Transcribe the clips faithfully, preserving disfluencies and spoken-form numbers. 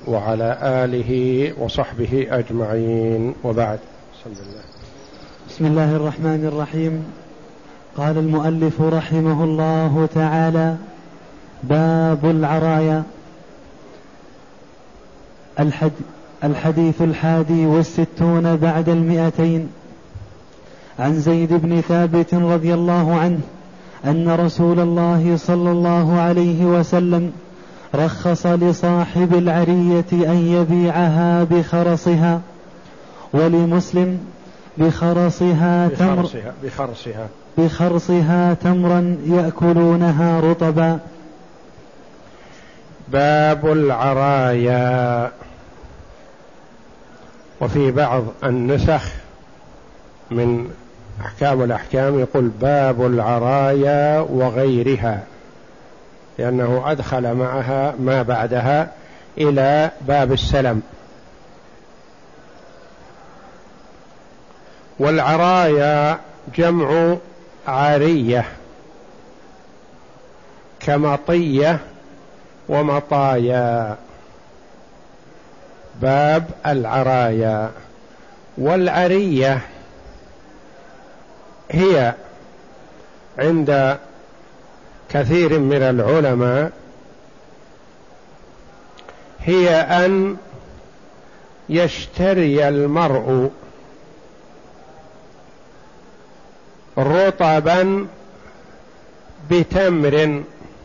وعلى آله وصحبه أجمعين، وبعد. بسم الله. بسم الله الرحمن الرحيم. قال المؤلف رحمه الله تعالى: باب العرايا. الحد الحديث الحادي والستون بعد المئتين. عن زيد بن ثابت رضي الله عنه أن رسول الله صلى الله عليه وسلم رخص لصاحب العرية أن يبيعها بخرصها، ولمسلم بخرصها تمر بخرصها, بخرصها, بخرصها تمرا يأكلونها رطبا. باب العرايا. وفي بعض النسخ من أحكام الأحكام يقول باب العرايا وغيرها، لأنه أدخل معها ما بعدها إلى باب السلم. والعرايا جمع عارية كمطية ومطايا. باب العرايا. والعرية هي عند كثير من العلماء هي أن يشتري المرء رطبا بتمر،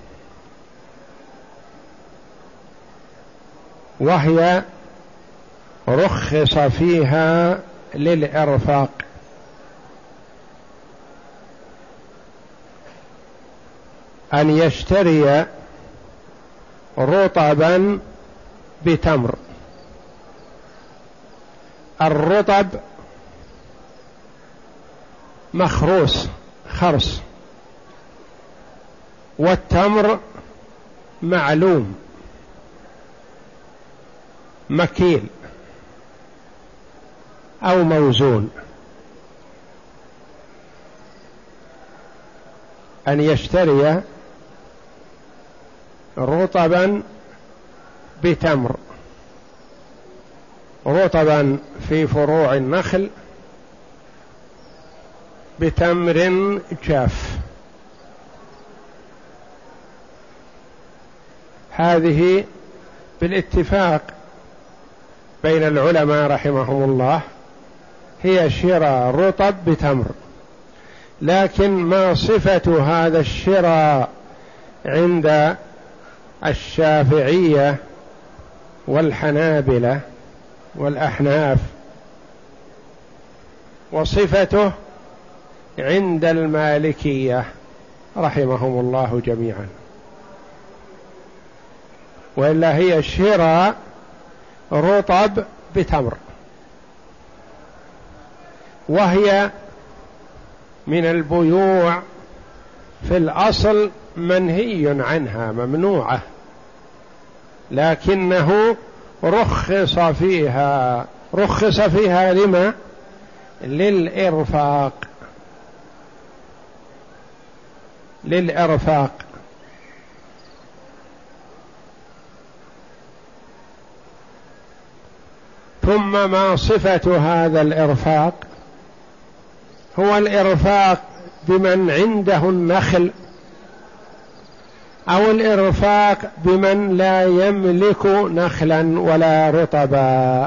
وهي رخص فيها للإرفاق. أن يشتري رطبا بتمر. الرطب مخروس خرس، والتمر معلوم مكيل أو موزون. أن يشتري رطبا بتمر، رطبا في فروع النخل بتمر جاف. هذه بالاتفاق بين العلماء رحمهم الله هي شراء رطب بتمر. لكن ما صفة هذا الشراء عند الشافعية والحنابلة والأحناف، وصفته عند المالكية رحمهم الله جميعا؟ وإلا هي شراء رطب بتمر، وهي من البيوع في الأصل منهي عنها ممنوعة، لكنه رخص فيها. رخص فيها لما؟ للإرفاق. للإرفاق. ثم ما صفة هذا الإرفاق؟ هو الإرفاق بمن عنده النخل، أو الإرفاق بمن لا يملك نخلا ولا رطبا.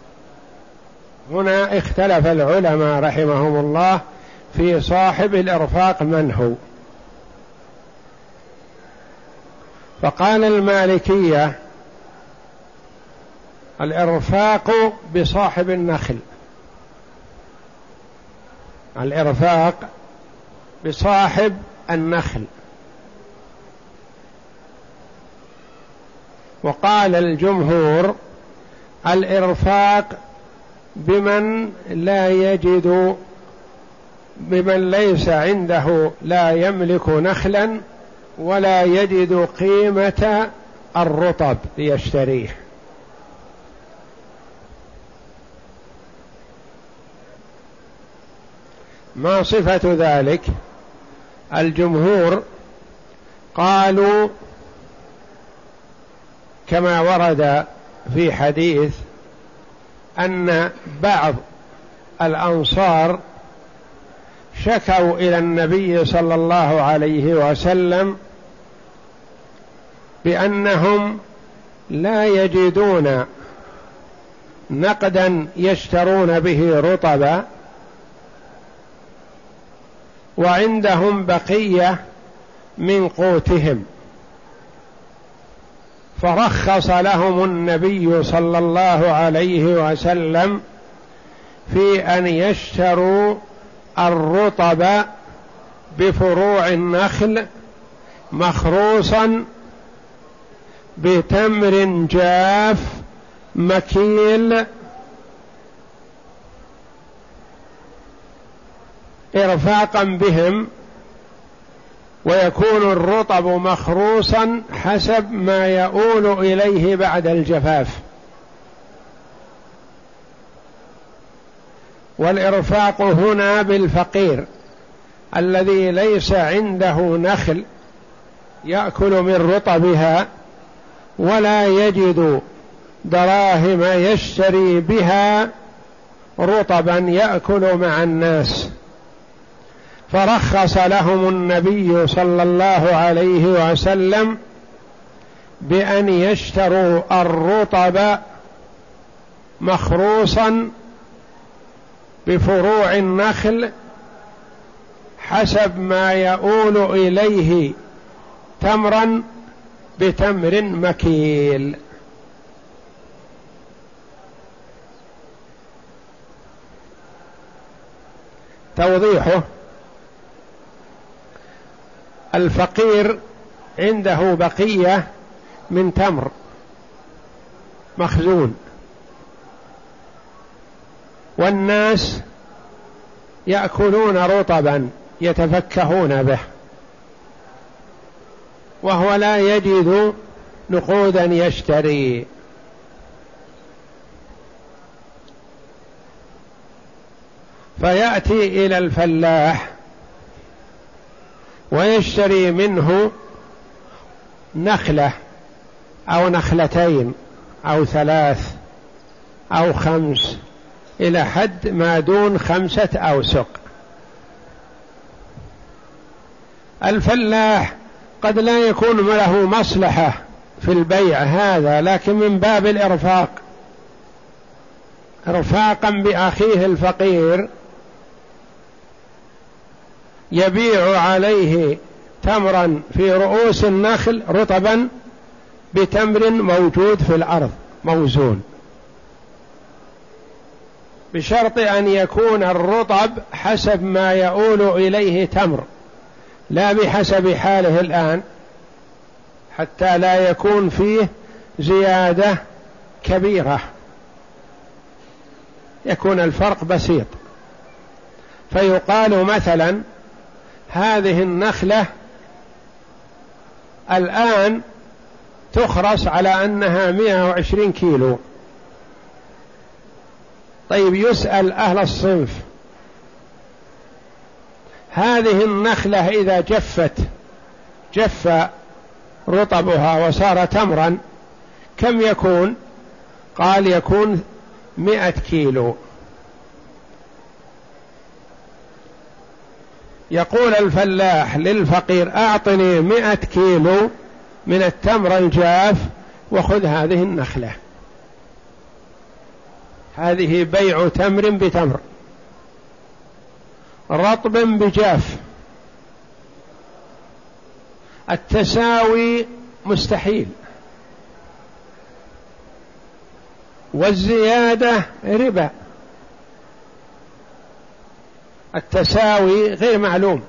هنا اختلف العلماء رحمهم الله في صاحب الإرفاق من هو. فقال المالكية الإرفاق بصاحب النخل، الإرفاق بصاحب النخل. وقال الجمهور الإرفاق بمن لا يجد، بمن ليس عنده، لا يملك نخلا ولا يجد قيمة الرطب ليشتريه. ما صفة ذلك؟ الجمهور قالوا كما ورد في حديث أن بعض الأنصار شكوا إلى النبي صلى الله عليه وسلم بأنهم لا يجدون نقدا يشترون به رطبا، وعندهم بقية من قوتهم، فرخص لهم النبي صلى الله عليه وسلم في أن يشتروا الرطب بفروع النخل مخروصا بتمر جاف مكيل إرفاقا بهم، ويكون الرطب مخروصا حسب ما يؤول إليه بعد الجفاف. والإرفاق هنا بالفقير الذي ليس عنده نخل يأكل من رطبها ولا يجد دراهم يشتري بها رطبا يأكل مع الناس، فرخص لهم النبي صلى الله عليه وسلم بأن يشتروا الرطب مخروصا بفروع النخل حسب ما يؤول إليه تمرا بتمر مكيل. توضيحه: الفقير عنده بقية من تمر مخزون، والناس يأكلون رطبا يتفكهون به، وهو لا يجد نقودا يشتري، فيأتي إلى الفلاح ويشتري منه نخلة أو نخلتين أو ثلاث أو خمس إلى حد ما دون خمسة أوسق. الفلاح قد لا يكون له مصلحة في البيع هذا، لكن من باب الإرفاق، إرفاقا بأخيه الفقير، يبيع عليه تمرا في رؤوس النخل رطبا بتمر موجود في الأرض موزون، بشرط أن يكون الرطب حسب ما يؤول إليه تمر، لا بحسب حاله الآن، حتى لا يكون فيه زيادة كبيرة، يكون الفرق بسيط. فيقال مثلا هذه النخلة الآن تخرص على أنها مئة وعشرين كيلو. طيب، يسأل أهل الصنف: هذه النخلة إذا جفت جف رطبها وصار تمرا كم يكون؟ قال يكون مئة كيلو. يقول الفلاح للفقير: أعطني مئة كيلو من التمر الجاف وخذ هذه النخلة. هذه بيع تمر بتمر، رطب بجاف. التساوي مستحيل، والزيادة ربا. التساوي غير معلوم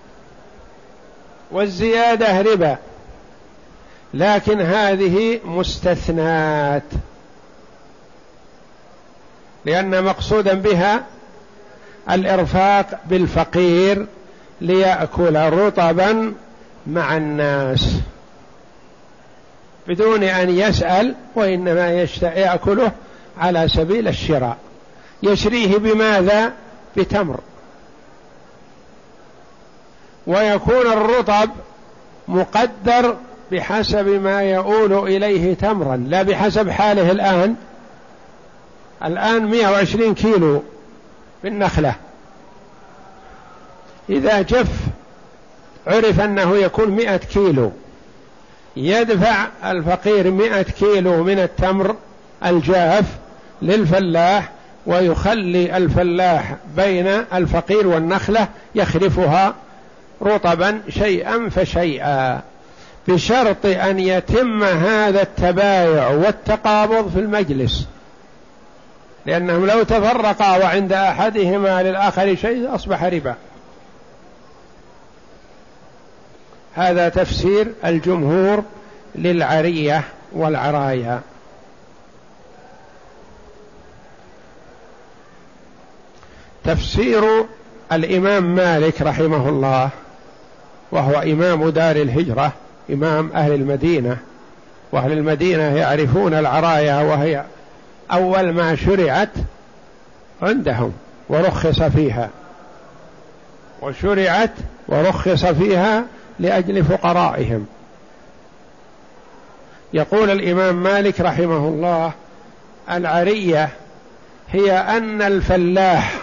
والزيادة ربا، لكن هذه مستثنات، لأن مقصودا بها الإرفاق بالفقير ليأكل رطبا مع الناس بدون أن يسأل، وإنما يأكله على سبيل الشراء. يشريه بماذا؟ بتمر. ويكون الرطب مقدر بحسب ما يؤول إليه تمرا، لا بحسب حاله الآن. الآن مئة وعشرين كيلو بالنخلة، إذا جف عرف أنه يكون مئة كيلو، يدفع الفقير مئة كيلو من التمر الجاف للفلاح، ويخلي الفلاح بين الفقير والنخلة يخرفها رطبا شيئا فشيئا، بشرط أن يتم هذا التبايع والتقابض في المجلس، لأنهم لو تفرقا وعند أحدهما للآخر شيء أصبح ربا. هذا تفسير الجمهور للعرية والعرايا. تفسير الإمام مالك رحمه الله، وهو إمام دار الهجرة، إمام أهل المدينة، وأهل المدينة يعرفون العرايا، وهي أول ما شرعت عندهم ورخص فيها، وشرعت ورخص فيها لأجل فقرائهم. يقول الإمام مالك رحمه الله: العرية هي أن الفلاح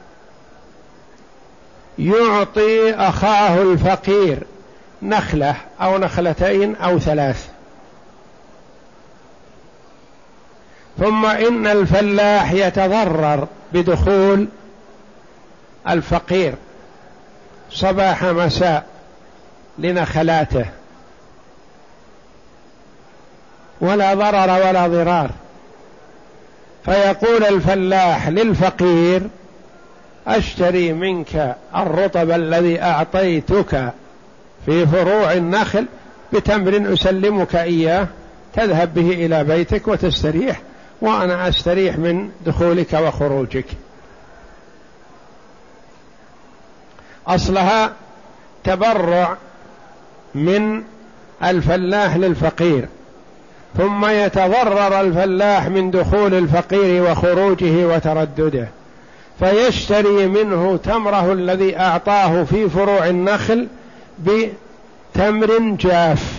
يعطي أخاه الفقير نخلة أو نخلتين أو ثلاث، ثم إن الفلاح يتضرر بدخول الفقير صباح مساء لنخلاته، ولا ضرر ولا ضرار، فيقول الفلاح للفقير: أشتري منك الرطب الذي أعطيتك في فروع النخل بتمر أسلمك إياه، تذهب به إلى بيتك وتستريح، وأنا أستريح من دخولك وخروجك. أصلها تبرع من الفلاح للفقير، ثم يتضرر الفلاح من دخول الفقير وخروجه وتردده، فيشتري منه تمره الذي أعطاه في فروع النخل بتمر جاف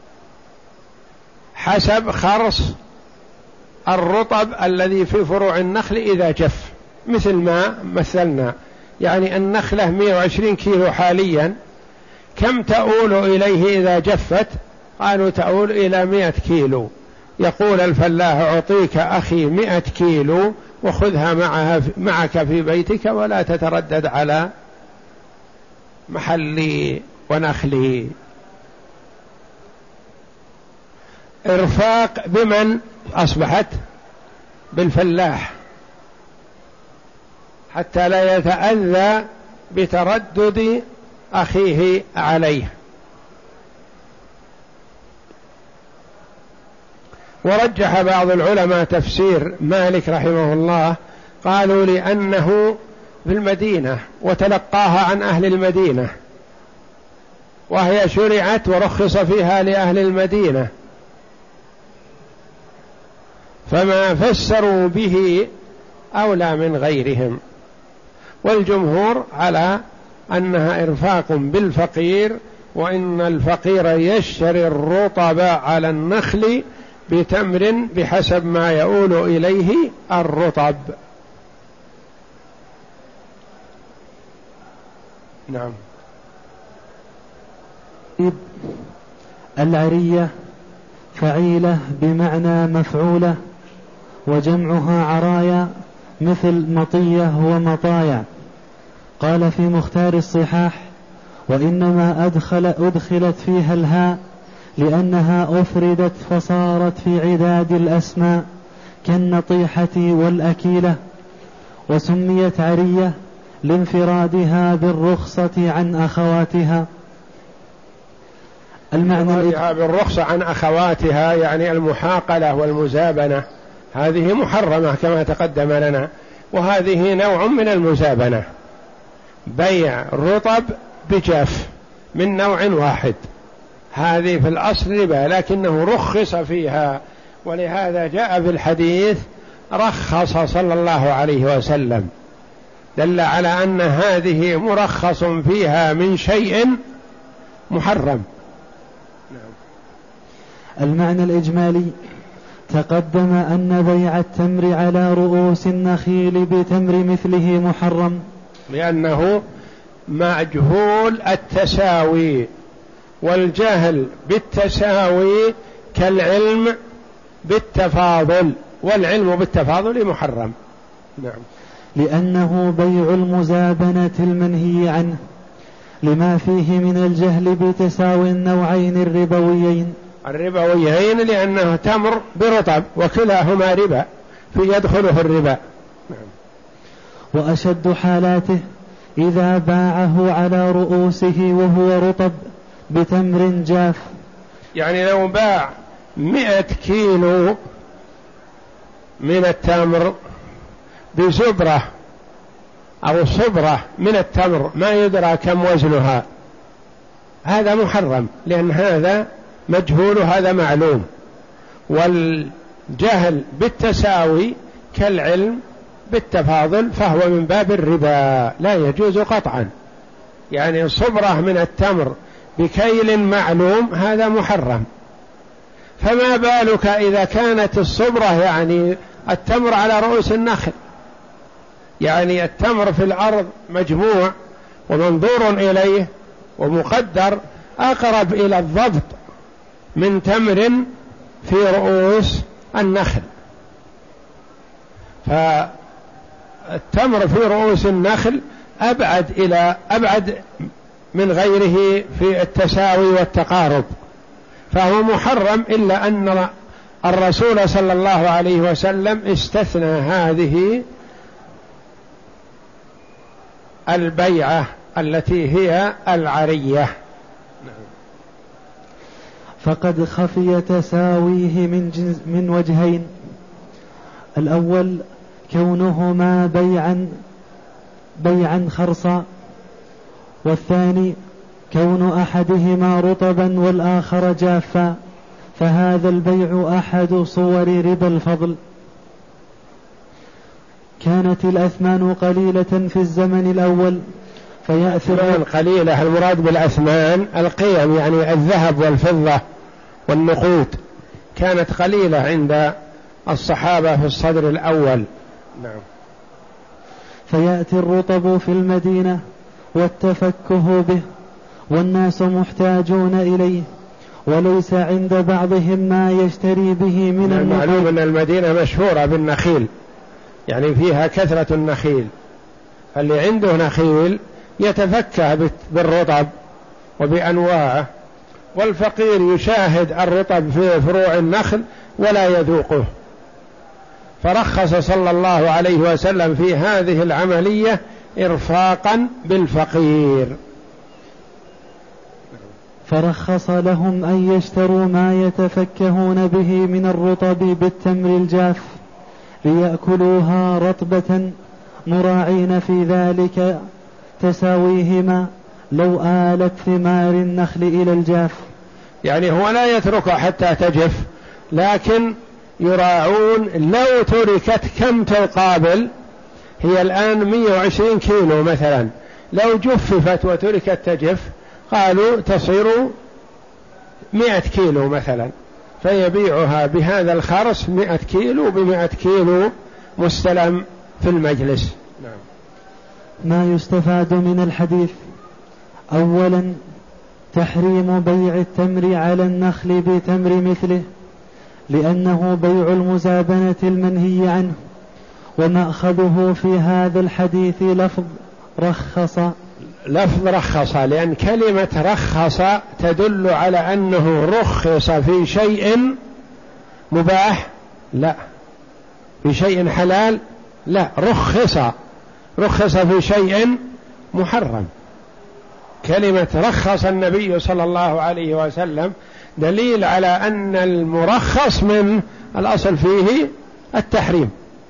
حسب خرص الرطب الذي في فروع النخل إذا جف، مثل ما مثلنا. يعني النخلة مئة وعشرين كيلو حاليا، كم تؤول إليه إذا جفت؟ قالوا تؤول إلى مئة كيلو. يقول الفلاح: أعطيك أخي مئة كيلو وخذها معها معك في بيتك، ولا تتردد على محلي ونخلي. إرفاق بمن أصبحت؟ بالفلاح، حتى لا يتأذى بتردد أخيه عليه. ورجح بعض العلماء تفسير مالك رحمه الله، قالوا لأنه في المدينة وتلقاها عن أهل المدينة، وهي شرعت ورخص فيها لأهل المدينة، فما فسروا به أولى من غيرهم. والجمهور على أنها إرفاق بالفقير، وإن الفقير يشتري الرطب على النخل بتمر بحسب ما يؤول إليه الرطب. نعم. العرية فعيلة بمعنى مفعولة، وجمعها عرايا مثل مطية ومطايع. قال في مختار الصحاح: وإنما أدخل أدخلت فيها الهاء لأنها أفردت فصارت في عداد الأسماء كالنطيحة والأكيلة، وسميت عرية لانفرادها بالرخصة عن أخواتها. المعنى بالرخصة عن أخواتها يعني المحاقلة والمزابنة، هذه محرمة كما تقدم لنا، وهذه نوع من المزابنة، بيع رطب بجاف من نوع واحد، هذه في الأصل ربا، لكنه رخص فيها، ولهذا جاء في الحديث: رخص صلى الله عليه وسلم، دل على أن هذه مرخص فيها من شيء محرم. المعنى الإجمالي: تقدم أن بيع التمر على رؤوس النخيل بتمر مثله محرم، لأنه مجهول التساوي، والجهل بالتساوي كالعلم بالتفاضل، والعلم بالتفاضل محرم. نعم. لأنه بيع المزابنة المنهي عنه لما فيه من الجهل بتساوي النوعين الربويين الربويين لأنه تمر برطب وكلاهما ربا فيدخله الربا. نعم. وأشد حالاته إذا باعه على رؤوسه وهو رطب بتمر جاف، يعني لو باع مئة كيلو من التمر بزبرة أو صبرة من التمر ما يدرى كم وزنها، هذا محرم، لأن هذا مجهول هذا معلوم، والجهل بالتساوي كالعلم بالتفاضل فهو من باب الربا لا يجوز قطعا. يعني صبرة من التمر بكيل معلوم هذا محرم، فما بالك إذا كانت الصبرة يعني التمر على رؤوس النخل، يعني التمر في الأرض مجموع ومنظور إليه ومقدر أقرب إلى الضبط من تمر في رؤوس النخل. فالتمر في رؤوس النخل أبعد إلى أبعد من غيره في التساوي والتقارب، فهو محرم، إلا أن الرسول صلى الله عليه وسلم استثنى هذه البيعة التي هي العرية. فقد خفي تساويه من, جنس من وجهين: الأول كونهما بيعا بيعا خرصا، والثاني كون أحدهما رطبا والآخر جافا، فهذا البيع أحد صور ربا الفضل. كانت الأثمان قليلة في الزمن الأول فيأثر قليلة، المراد بالأثمان القيم، يعني الذهب والفضة والنقود، كانت قليلة عند الصحابة في الصدر الأول. نعم. فيأتي الرطب في المدينة والتفكه به والناس محتاجون إليه، وليس عند بعضهم ما يشتري به من المعلوم أن المدينة مشهورة بالنخيل، يعني فيها كثرة النخيل، فاللي عنده نخيل يتفكه بالرطب وبأنواعه، والفقير يشاهد الرطب في فروع النخل ولا يذوقه، فرخص صلى الله عليه وسلم في هذه العملية إرفاقا بالفقير. فرخص لهم أن يشتروا ما يتفكهون به من الرطب بالتمر الجاف ليأكلوها رطبة، مراعين في ذلك تساويهما لو آلت ثمار النخل إلى الجاف. يعني هو لا يتركها حتى تجف، لكن يراعون لو تركت كم تقابل، هي الآن مئة وعشرين كيلو مثلا، لو جففت وتركت تجف قالوا تصير مئة كيلو مثلا، فيبيعها بهذا الخرص مئة كيلو بمئة كيلو مستلم في المجلس. نعم. ما يستفاد من الحديث: أولا تحريم بيع التمر على النخل بتمر مثله، لأنه بيع المزابنة المنهي عنه، ومأخذه في هذا الحديث لفظ رخص لفظ رخص لأن كلمة رخص تدل على أنه رخص في شيء مباح، لا في شيء حلال، لا رخص رخص في شيء محرم. كلمة رخص النبي صلى الله عليه وسلم دليل على أن المرخص من الأصل فيه التحريم.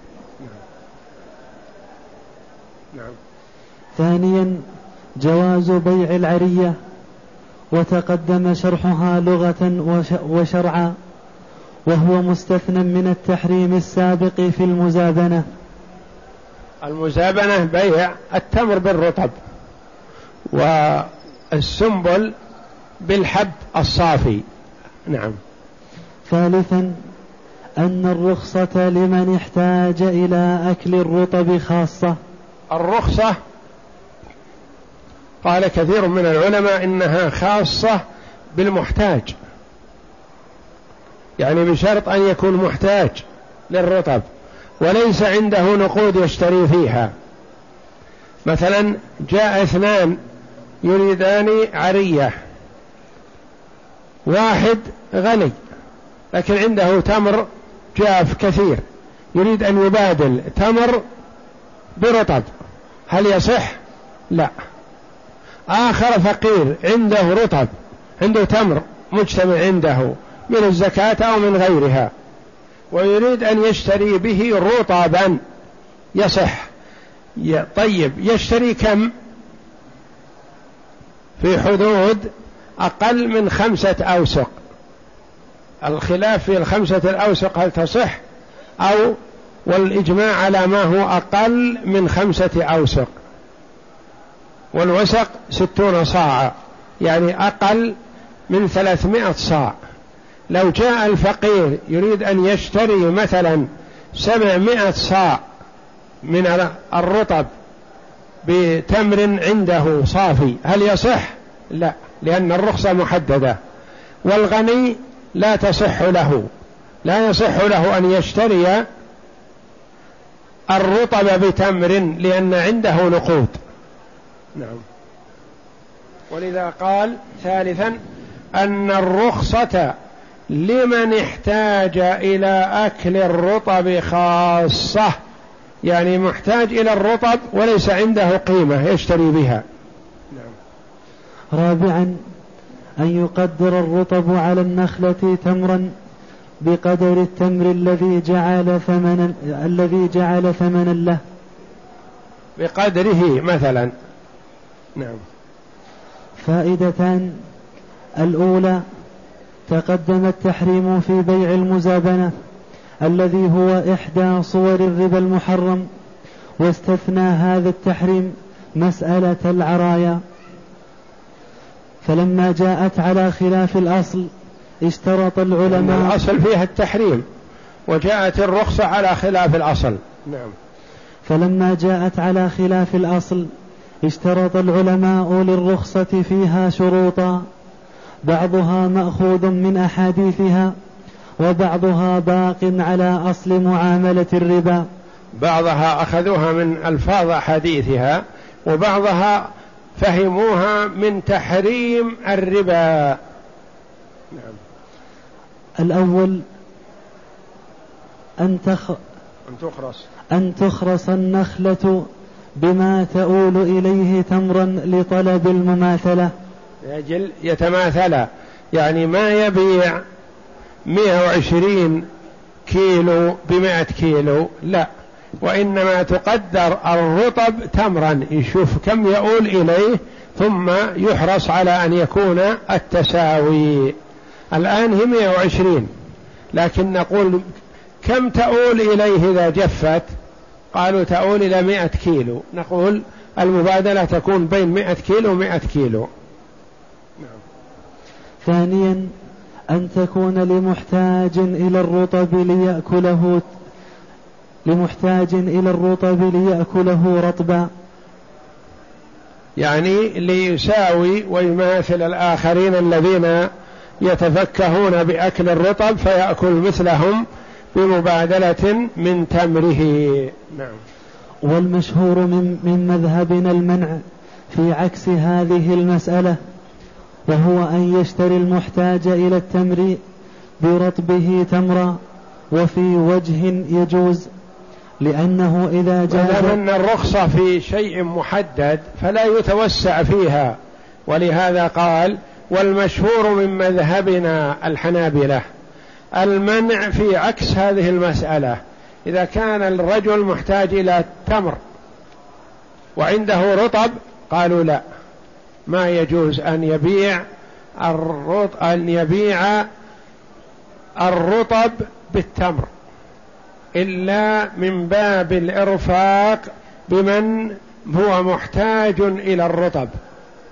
نعم. ثانيا جواز بيع العرية، وتقدم شرحها لغة وشرعا، وهو مستثنى من التحريم السابق في المزابنة. المزابنة بيع التمر بالرطب والسنبل بالحب الصافي. نعم. ثالثا أن الرخصة لمن احتاج إلى أكل الرطب خاصة. الرخصة قال كثير من العلماء إنها خاصة بالمحتاج، يعني بشرط أن يكون محتاج للرطب وليس عنده نقود يشتري فيها. مثلا جاء اثنان يريدان عرية، واحد غني لكن عنده تمر جاف كثير يريد أن يبادل تمر برطب، هل يصح؟ لا. آخر فقير عنده رطب، عنده تمر مجتمع عنده من الزكاة أو من غيرها ويريد أن يشتري به رطبا، يصح. طيب يشتري كم؟ في حدود أقل من خمسة أوسق. الخلاف في الخمسة الأوسق هل تصح أو والإجماع على ما هو أقل من خمسة أوسق، والوسق ستون صاع يعني أقل من ثلاثمائة صاع. لو جاء الفقير يريد أن يشتري مثلا سبعمائة صاع من الرطب بتمر عنده صافي، هل يصح؟ لا، لأن الرخصة محددة. والغني لا تصح له، لا يصح له أن يشتري الرطب بتمر لأن عنده نقود. نعم. ولذا قال ثالثا أن الرخصة لمن احتاج إلى أكل الرطب خاصة، يعني محتاج إلى الرطب وليس عنده قيمة يشتري بها. نعم. رابعا أن يقدر الرطب على النخلة تمرا بقدر التمر الذي جعل ثمنا الذي جعل ثمنا له، بقدره مثلا. نعم. فائدتان: الأولى تقدم التحريم في بيع المزابنة الذي هو إحدى صور الربا المحرم، واستثنى هذا التحريم مسألة العرايا، فلما جاءت على خلاف الأصل اشترط العلماء. الأصل فيها التحريم وجاءت الرخصة على خلاف الأصل. نعم. فلما جاءت على خلاف الأصل اشترط العلماء للرخصة فيها شروطا، بعضها مأخوذ من أحاديثها وبعضها باق على أصل معاملة الربا. بعضها أخذوها من ألفاظ حديثها وبعضها فهموها من تحريم الربا. نعم. الأول أن, تخ... أن تخرص أن تخرص النخلة بما تؤول إليه تمرا لطلب المماثلة، يجل يتماثل، يعني ما يبيع مئة وعشرين كيلو بمئة كيلو، لا، وإنما تقدر الرطب تمرا، يشوف كم يؤول إليه ثم يحرص على أن يكون التساوي. الآن هي مئة وعشرين، لكن نقول كم تؤول إليه إذا جفت؟ قالوا تؤول إلى مئة كيلو، نقول المبادلة تكون بين مئة كيلو ومئة كيلو. نعم. ثانيا أن تكون لمحتاج إلى الرطب ليأكله لمحتاج إلى الرطب ليأكله رطبا، يعني ليساوي ويماثل الآخرين الذين يتفكهون بأكل الرطب فيأكل مثلهم بمبادلة من تمره. نعم. والمشهور من, من مذهبنا المنع في عكس هذه المسألة، وهو أن يشتري المحتاج إلى التمر برطبه تمرا، وفي وجه يجوز، لأنه إذا جاز أن الرخصة في شيء محدد فلا يتوسع فيها، ولهذا قال والمشهور من مذهبنا الحنابلة المنع في عكس هذه المسألة. إذا كان الرجل محتاج إلى تمر وعنده رطب قالوا لا، ما يجوز أن يبيع الرطب أن يبيع الرطب بالتمر إلا من باب الإرفاق بمن هو محتاج إلى الرطب،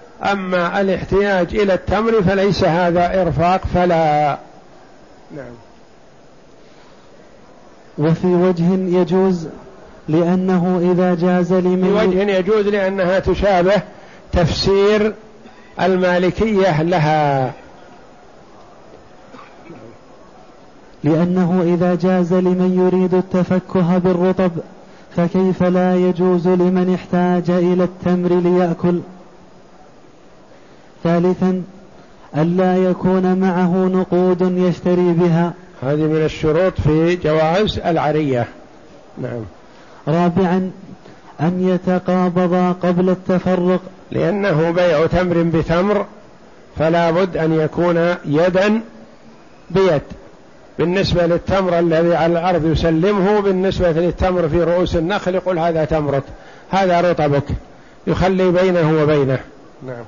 أما الاحتياج إلى التمر فليس هذا إرفاق فلا. نعم. وفي وجه يجوز لأنه إذا جاز لمن في وجه يجوز لأنها تشابه تفسير المالكية لها، لأنه إذا جاز لمن يريد التفكه بالرطب فكيف لا يجوز لمن احتاج إلى التمر ليأكل. ثالثا ألا يكون معه نقود يشتري بها، هذه من الشروط في جواز العرية. نعم. رابعا أن يتقابضا قبل التفرق، لأنه بيع تمر بتمر فلا بد أن يكون يدا بيد، بالنسبة للتمر الذي على الأرض يسلمه، بالنسبة للتمر في رؤوس النخل يقول هذا تمرك هذا رطبك، يخلي بينه وبينه. نعم.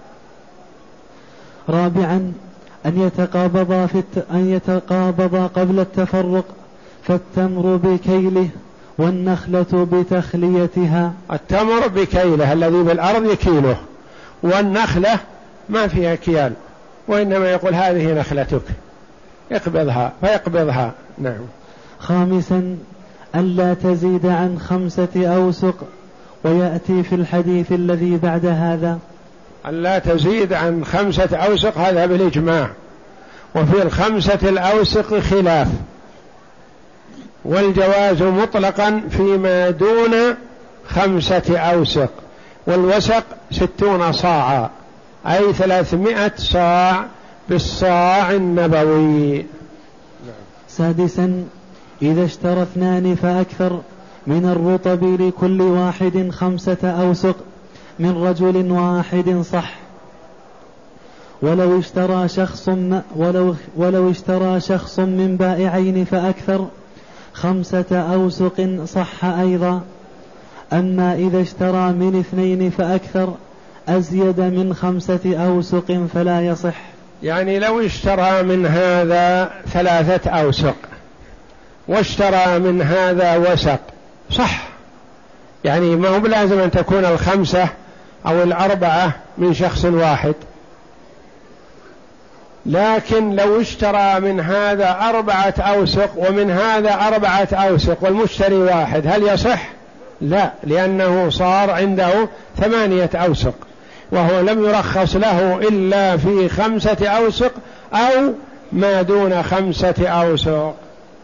رابعا أن يتقابضا في الت... أن يتقابضا قبل التفرق، فالتمر بكيله والنخلة بتخليتها. التمر بكيله الذي بالأرض يكيله، والنخلة ما فيها كيال، وإنما يقول هذه نخلتك اقبضها فيقبضها. نعم. خامسا ألا تزيد عن خمسة أوسق، ويأتي في الحديث الذي بعد هذا ألا تزيد عن خمسة أوسق، هذا بالإجماع، وفي الخمسة الأوسق خلاف، والجواز مطلقا فيما دون خمسة أوسق، والوسق ستون صاعا أي ثلاثمائة صاع بالصاع النبوي. سادسا إذا اشترى اثنان فأكثر من الرطب لكل واحد خمسة أوسق من رجل واحد صح، ولو اشترى شخص ولو, ولو اشترى شخص من بائعين فأكثر خمسة أوسق صح أيضا. أما إذا اشترى من اثنين فأكثر أزيد من خمسة أوسق فلا يصح. يعني لو اشترى من هذا ثلاثة أوسق واشترى من هذا وسق صح، يعني ما هو بلازم أن تكون الخمسة أو الأربعة من شخص واحد، لكن لو اشترى من هذا أربعة أوسق ومن هذا أربعة أوسق والمشتري واحد هل يصح؟ لا، لأنه صار عنده ثمانية أوسق وهو لم يرخص له إلا في خمسة أوسق أو ما دون خمسة أوسق.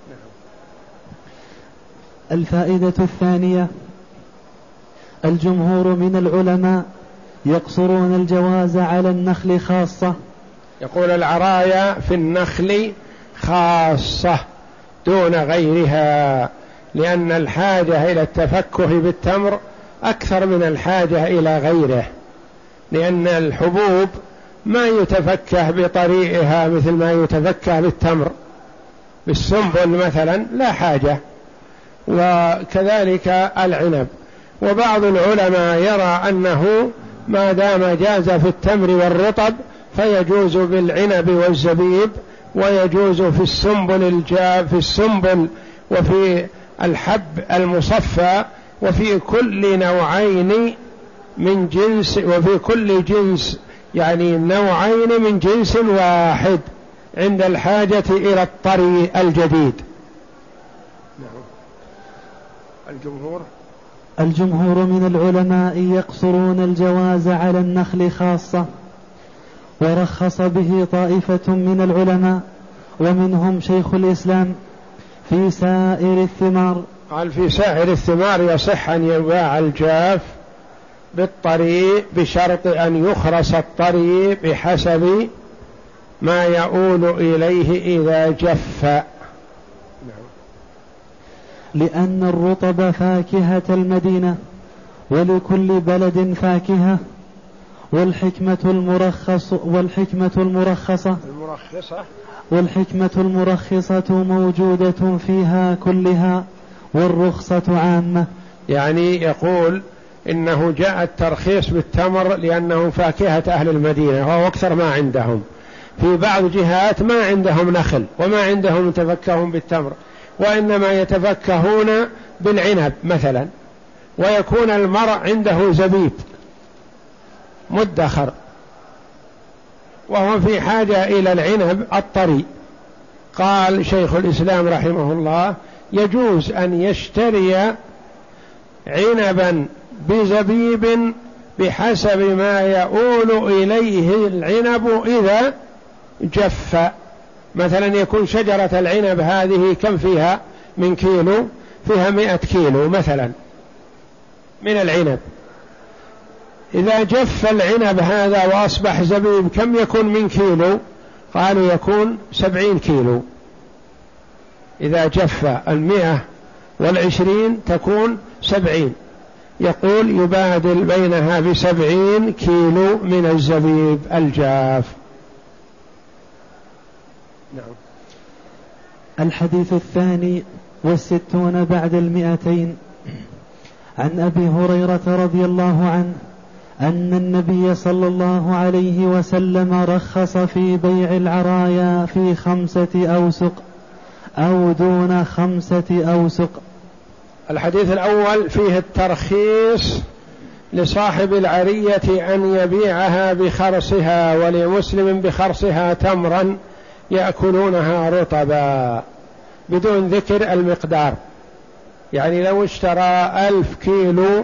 الفائدة الثانية الجمهور من العلماء يقصرون الجواز على النخل خاصة، يقول العرايا في النخل خاصة دون غيرها، لأن الحاجة إلى التفكه بالتمر أكثر من الحاجة إلى غيره، لأن الحبوب ما يتفكه بطريقها مثل ما يتفكه بالتمر، بالسنبل مثلا لا حاجة، وكذلك العنب. وبعض العلماء يرى أنه ما دام جاز في التمر والرطب فيجوز بالعنب والزبيب، ويجوز في السنبل الجاف في السنبل وفي الحب المصفى، وفي كل نوعين من جنس، وفي كل جنس يعني نوعين من جنس واحد عند الحاجة إلى الطري الجديد. الجمهور الجمهور من العلماء يقصرون الجواز على النخل خاصة، ورخص به طائفة من العلماء ومنهم شيخ الإسلام في سائر الثمار. قال في سائر الثمار يصح أن يباع الجاف بالطري بشرط أن يخرس الطري بحسب ما يؤول إليه إذا جف، لأن الرطب فاكهة المدينة ولكل بلد فاكهة، والحكمة المرخص والحكمة المرخصة المرخصة والحكمة المرخصة موجودة فيها كلها، والرخصة عامة. يعني يقول إنه جاء الترخيص بالتمر لأنه فاكهة أهل المدينة وهو أكثر ما عندهم، في بعض جهات ما عندهم نخل وما عندهم يتفكهون بالتمر، وإنما يتفكهون بالعنب مثلا، ويكون المرء عنده زبيب مدخر وهو في حاجة إلى العنب الطري. قال شيخ الإسلام رحمه الله يجوز أن يشتري عنبا بزبيب بحسب ما يؤول إليه العنب إذا جف. مثلا يكون شجرة العنب هذه كم فيها من كيلو؟ فيها مئة كيلو مثلا من العنب. إذا جف العنب هذا وأصبح زبيب كم يكون من كيلو؟ قالوا يكون سبعين كيلو. إذا جف المئة والعشرين تكون سبعين، يقول يبادل بينها بسبعين كيلو من الزبيب الجاف. نعم. الحديث الثاني والستون بعد المئتين. عن أبي هريرة رضي الله عنه أن النبي صلى الله عليه وسلم رخص في بيع العرايا في خمسة أوسق أو دون خمسة أوسق. الحديث الأول فيه الترخيص لصاحب العرية أن يبيعها بخرصها، ولمسلم بخرصها تمرا يأكلونها رطبا بدون ذكر المقدار. يعني لو اشترى ألف كيلو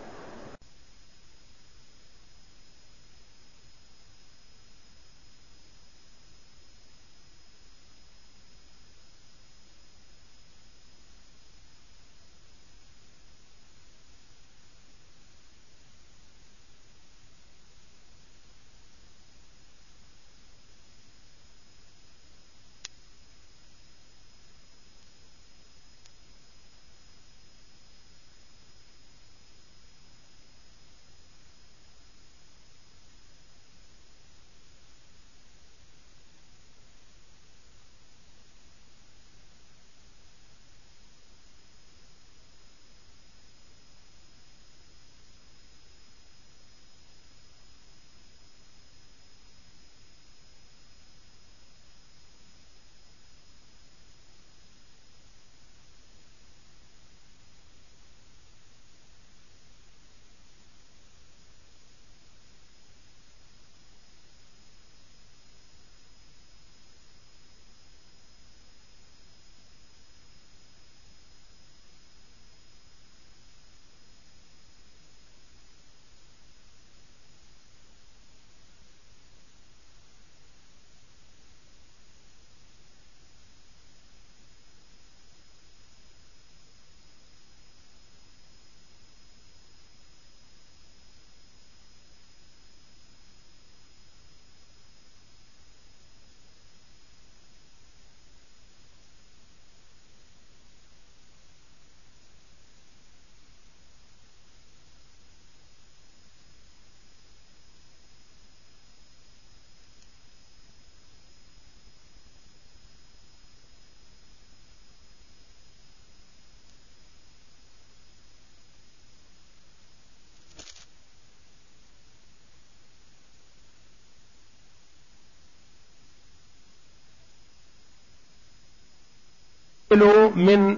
من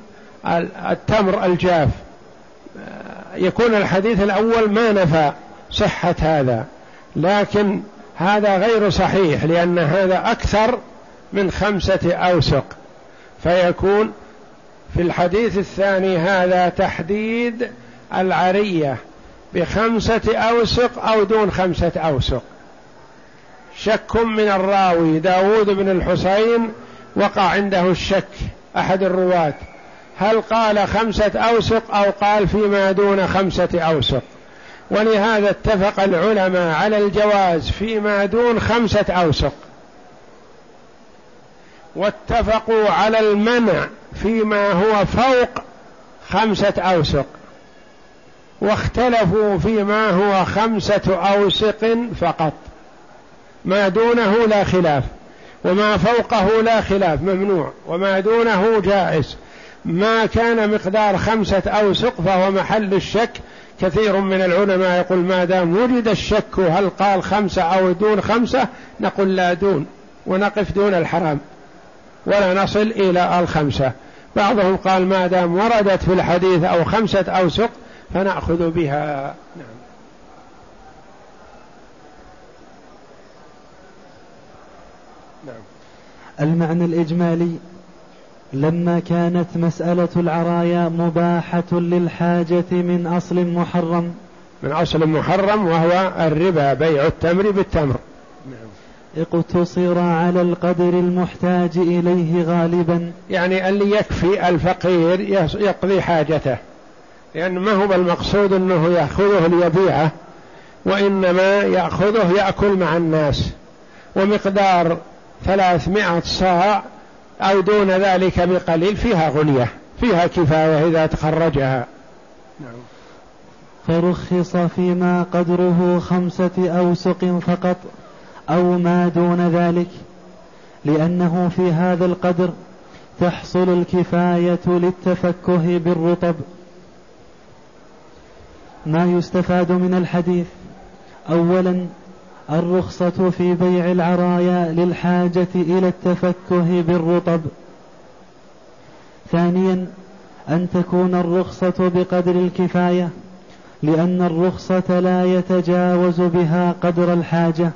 التمر الجاف، يكون الحديث الأول ما نفى صحة هذا، لكن هذا غير صحيح لأن هذا أكثر من خمسة أوسق، فيكون في الحديث الثاني هذا تحديد العرية بخمسة أوسق أو دون خمسة أوسق. شك من الراوي داود بن الحسين وقع عنده الشك أحد الرواة، هل قال خمسة أوسق أو قال فيما دون خمسة أوسق، ولهذا اتفق العلماء على الجواز فيما دون خمسة أوسق، واتفقوا على المنع فيما هو فوق خمسة أوسق، واختلفوا فيما هو خمسة أوسق فقط، ما دونه لا خلاف، وما فوقه لا خلاف ممنوع، وما دونه جائز. ما كان مقدار خمسة أوسق فهو محل الشك. كثير من العلماء يقول ما دام وجد الشك هل قال خمسة أو دون خمسة نقول لا دون، ونقف دون الحرام ولا نصل إلى الخمسة. بعضهم قال ما دام وردت في الحديث أو خمسة أوسق فنأخذ بها. نعم. نعم. المعنى الإجمالي لما كانت مسألة العرايا مباحة للحاجة من أصل محرم من أصل محرم وهو الربا، بيع التمر بالتمر، اقتصر على القدر المحتاج إليه غالبا، يعني اللي يكفي الفقير يقضي حاجته، لأن ما هو المقصود أنه يأخذه ليبيعه، وإنما يأخذه يأكل مع الناس، ومقدار ثلاثمائة صاع أو دون ذلك بقليل فيها غنية، فيها كفاية إذا تخرجها. نعم. فرخص فيما قدره خمسة أوسق فقط أو ما دون ذلك، لأنه في هذا القدر تحصل الكفاية للتفكه بالرطب. ما يستفاد من الحديث: أولا الرخصة في بيع العرايا للحاجة إلى التفكه بالرطب. ثانيا أن تكون الرخصة بقدر الكفاية، لأن الرخصة لا يتجاوز بها قدر الحاجة.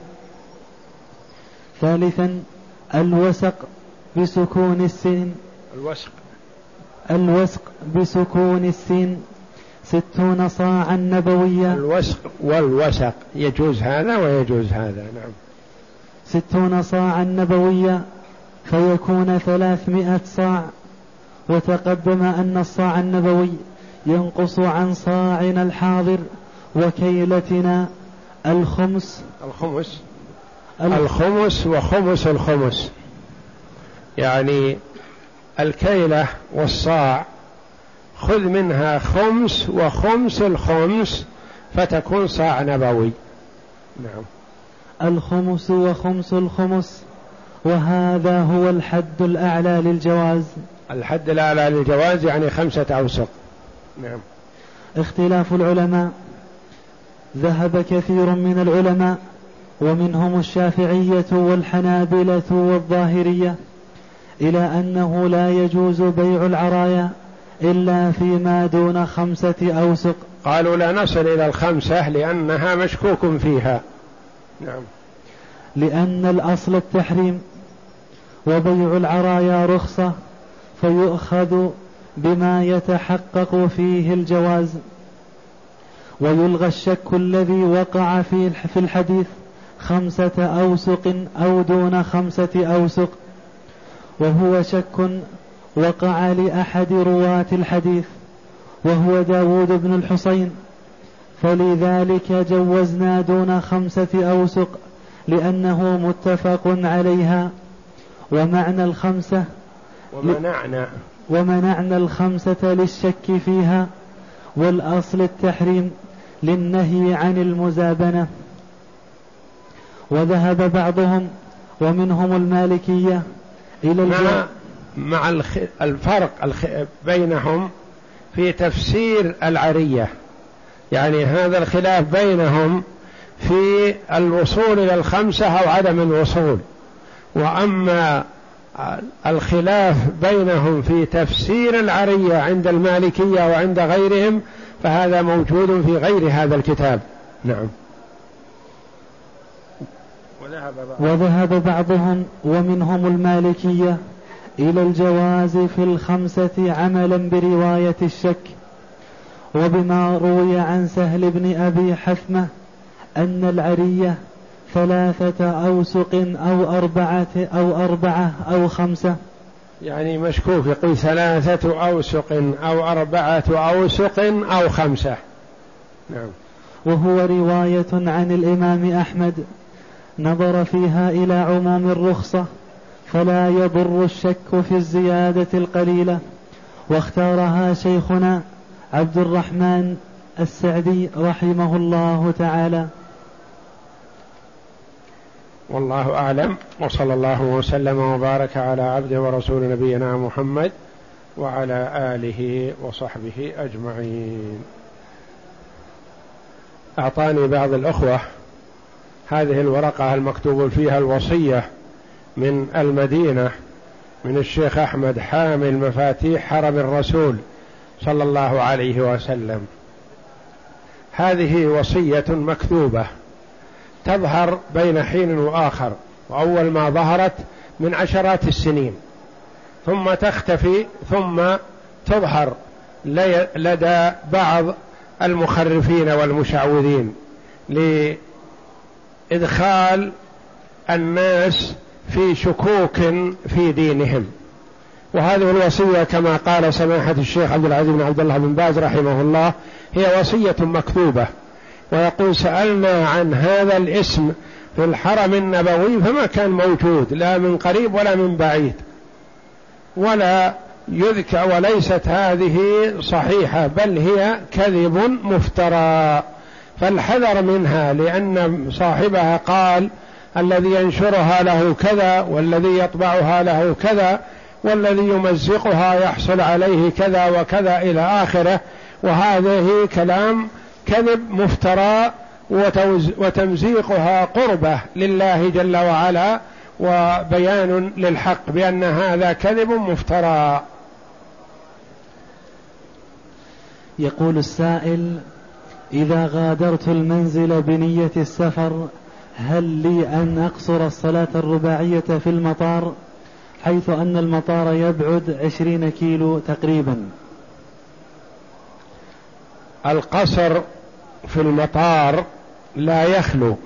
ثالثا الوسق بسكون السين الوسق الوسق بسكون السين ستون صاعا نبوية. الوسق والوسق يجوز هذا ويجوز هذا. نعم. ستون صاعا نبوية فيكون ثلاثمائة صاع. وتقدم أن الصاع النبوي ينقص عن صاعنا الحاضر وكيلتنا الخمس الخمس الخمس وخمس الخمس، يعني الكيلة والصاع خذ منها خمس وخمس الخمس فتكون صاع نبوي. نعم. الخمس وخمس الخمس، وهذا هو الحد الأعلى للجواز. الحد الأعلى للجواز يعني خمسة أوسق. نعم. اختلاف العلماء: ذهب كثير من العلماء ومنهم الشافعية والحنابلة والظاهرية إلى أنه لا يجوز بيع العرايا إلا فيما دون خمسة أوسق. قالوا لا نصل إلى الخمسة لأنها مشكوك فيها. نعم. لأن الأصل التحريم، وبيع العرايا رخصة، فيؤخذ بما يتحقق فيه الجواز، ويلغى الشك الذي وقع في الحديث خمسة أوسق أو دون خمسة أوسق، وهو شك وقع لأحد رواة الحديث وهو داود بن الحصين، فلذلك جوزنا دون خمسة أوسق لأنه متفق عليها. ومعنى الخمسة ومنعنا ومنعنا الخمسة للشك فيها، والأصل التحريم للنهي عن المزابنة. وذهب بعضهم ومنهم المالكية إلى مع, مع الخ... الفرق الخ... بينهم في تفسير العرية، يعني هذا الخلاف بينهم في الوصول إلى الخمسة أو عدم الوصول، وأما الخلاف بينهم في تفسير العرية عند المالكية وعند غيرهم فهذا موجود في غير هذا الكتاب. نعم. وذهب بعضهم ومنهم المالكية إلى الجواز في الخمسة عملا برواية الشك، وبما روي عن سهل بن أبي حثمة أن العرية ثلاثة أوسق أو أربعة أو أربعة أو خمسة، يعني مشكوك، يقول ثلاثة أوسق أو أربعة أوسق أو خمسة. نعم. وهو رواية عن الإمام أحمد نظر فيها إلى عموم الرخصة فلا يضر الشك في الزيادة القليلة، واختارها شيخنا عبد الرحمن السعدي رحمه الله تعالى. والله أعلم، وصلى الله وسلم وبارك على عبده ورسول نبينا محمد وعلى آله وصحبه أجمعين. أعطاني بعض الأخوة هذه الورقة المكتوب فيها الوصية من المدينة من الشيخ أحمد حامل مفاتيح حرم الرسول صلى الله عليه وسلم. هذه وصية مكتوبة تظهر بين حين وآخر، وأول ما ظهرت من عشرات السنين، ثم تختفي ثم تظهر لدى بعض المخرفين والمشعوذين لإدخال الناس في شكوك في دينهم. وهذه الوصية كما قال سماحة الشيخ عبد العزيز بن عبد الله بن باز رحمه الله هي وصية مكتوبة. ويقول سألنا عن هذا الاسم في الحرم النبوي فما كان موجود لا من قريب ولا من بعيد ولا يذكر، وليست هذه صحيحة بل هي كذب مفترى، فالحذر منها، لأن صاحبها قال الذي ينشرها له كذا والذي يطبعها له كذا والذي يمزقها يحصل عليه كذا وكذا إلى آخره، وهذه كلام كذب مفترى وتمزيقها قربة لله جل وعلا وبيان للحق بأن هذا كذب مفترى. يقول السائل: إذا غادرت المنزل بنية السفر هل لي أن أقصر الصلاة الرباعية في المطار، حيث أن المطار يبعد عشرين كيلو تقريبا؟ القصر في المطار لا يخلو،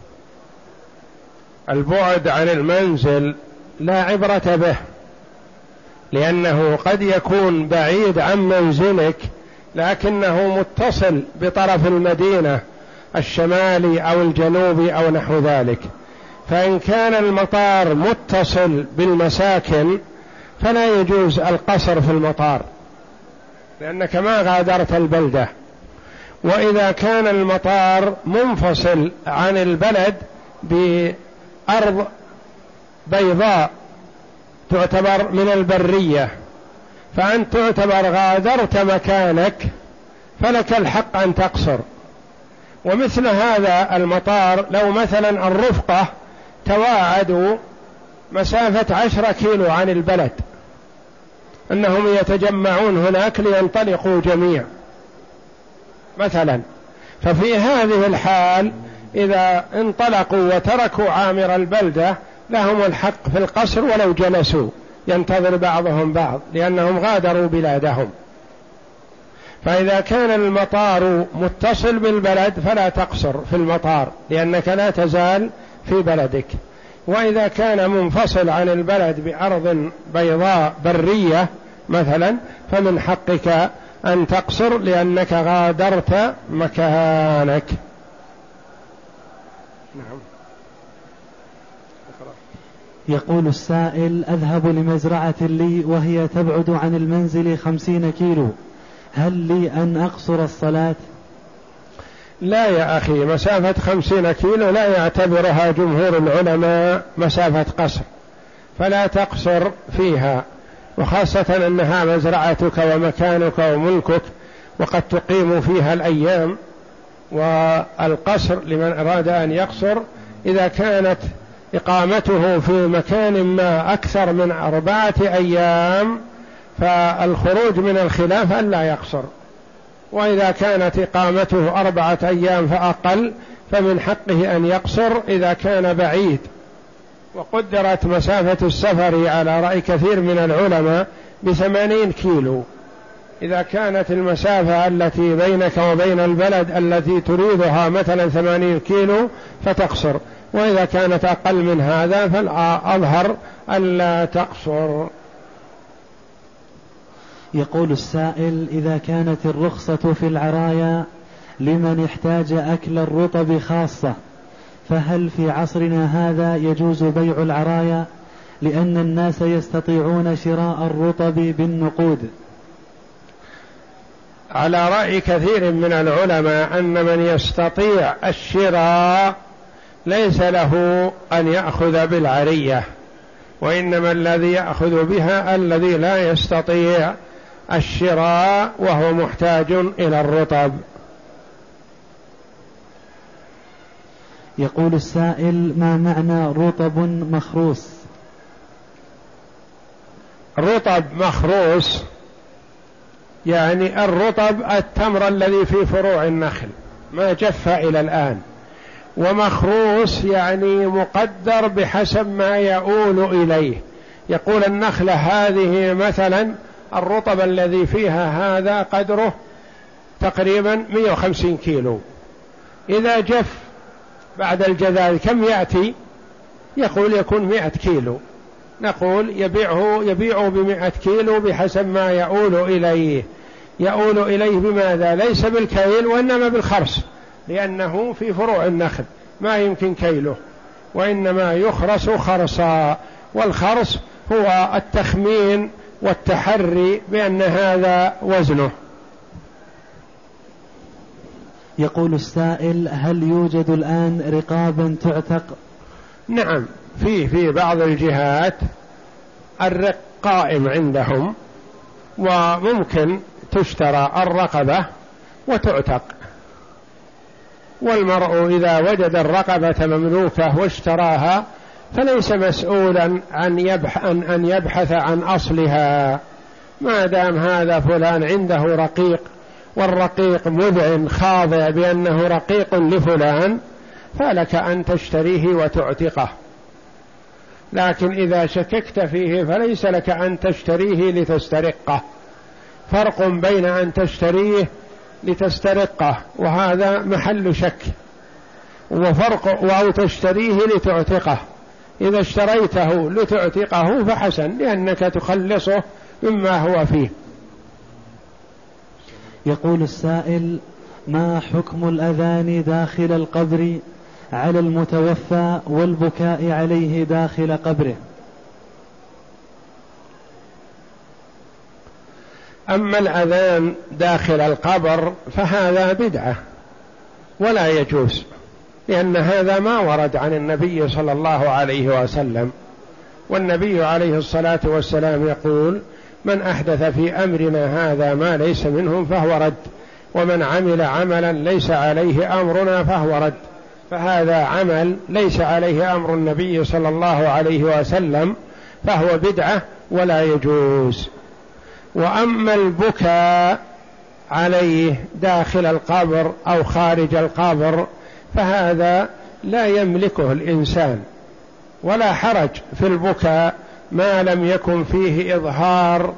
البعد عن المنزل لا عبرة به، لأنه قد يكون بعيد عن منزلك لكنه متصل بطرف المدينة الشمالي أو الجنوبي أو نحو ذلك. فإن كان المطار متصل بالمساكن فلا يجوز القصر في المطار لأنك ما غادرت البلدة. وإذا كان المطار منفصل عن البلد بأرض بيضاء تعتبر من البرية فأنت تعتبر غادرت مكانك فلك الحق أن تقصر. ومثل هذا المطار لو مثلا الرفقة تواعدوا مسافة عشرة كيلو عن البلد أنهم يتجمعون هناك لينطلقوا جميع مثلا، ففي هذه الحال إذا انطلقوا وتركوا عامر البلدة لهم الحق في القصر ولو جلسوا ينتظر بعضهم بعض لأنهم غادروا بلادهم. فإذا كان المطار متصل بالبلد فلا تقصر في المطار لأنك لا تزال في بلدك. وإذا كان منفصل عن البلد بأرض بيضاء برية مثلا فمن حقك أن تقصر لأنك غادرت مكانك. نعم. يقول السائل: أذهب لمزرعة لي وهي تبعد عن المنزل خمسين كيلو، هل لي أن أقصر الصلاة؟ لا يا أخي، مسافة خمسين كيلو لا يعتبرها جمهور العلماء مسافة قصر، فلا تقصر فيها، وخاصة أنها مزرعتك ومكانك وملكك وقد تقيم فيها الأيام. والقصر لمن أراد أن يقصر إذا كانت إقامته في مكان ما أكثر من أربعة أيام فالخروج من الخلاف أن لا يقصر، وإذا كانت إقامته أربعة أيام فأقل فمن حقه أن يقصر إذا كان بعيد. وقدرت مسافة السفر على رأي كثير من العلماء بثمانين كيلو، إذا كانت المسافة التي بينك وبين البلد التي تريدها مثلا ثمانين كيلو فتقصر، وإذا كانت أقل من هذا فالأظهر ألا تقصر. يقول السائل: إذا كانت الرخصة في العرايا لمن احتاج أكل الرطب خاصة، فهل في عصرنا هذا يجوز بيع العرايا لأن الناس يستطيعون شراء الرطب بالنقود؟ على رأي كثير من العلماء أن من يستطيع الشراء ليس له أن يأخذ بالعرية، وإنما الذي يأخذ بها الذي لا يستطيع الشراء وهو محتاج إلى الرطب. يقول السائل: ما معنى رطب مخروس؟ رطب مخروس يعني الرطب التمر الذي في فروع النخل ما جف إلى الآن، ومخروس يعني مقدر بحسب ما يؤول إليه، يقول النخلة هذه مثلا الرطب الذي فيها هذا قدره تقريبا مئة وخمسين كيلو، إذا جف بعد الجذاذ كم يأتي؟ يقول يكون مئة كيلو، نقول يبيعه يبيعه بمئة كيلو بحسب ما يؤول إليه. يؤول إليه بماذا؟ ليس بالكيل وإنما بالخرص، لأنه في فروع النخل ما يمكن كيله، وإنما يخرص خرصا، والخرص هو التخمين والتحري بأن هذا وزنه. يقول السائل: هل يوجد الآن رقابا تعتق؟ نعم، في في بعض الجهات الرق قائم عندهم، وممكن تشترى الرقبة وتعتق، والمرء إذا وجد الرقبة مملوكة واشتراها فليس مسؤولا عن يبحث أن يبحث عن أصلها، ما دام هذا فلان عنده رقيق والرقيق مذعن خاضع بأنه رقيق لفلان فلك أن تشتريه وتعتقه. لكن إذا شككت فيه فليس لك أن تشتريه لتسترقه، فرق بين أن تشتريه لتسترقه وهذا محل شك، وفرق أو تشتريه لتعتقه. إذا اشتريته لتعتقه فحسن، لأنك تخلصه مما هو فيه. يقول السائل: ما حكم الأذان داخل القبر على المتوفى والبكاء عليه داخل قبره؟ أما الأذان داخل القبر فهذا بدعة ولا يجوز، لأن هذا ما ورد عن النبي صلى الله عليه وسلم، والنبي عليه الصلاة والسلام يقول: من أحدث في أمرنا هذا ما ليس منه فهو رد، ومن عمل عملا ليس عليه أمرنا فهو رد. فهذا عمل ليس عليه أمر النبي صلى الله عليه وسلم فهو بدعة ولا يجوز. وأما البكاء عليه داخل القبر أو خارج القبر فهذا لا يملكه الإنسان، ولا حرج في البكاء ما لم يكن فيه إظهار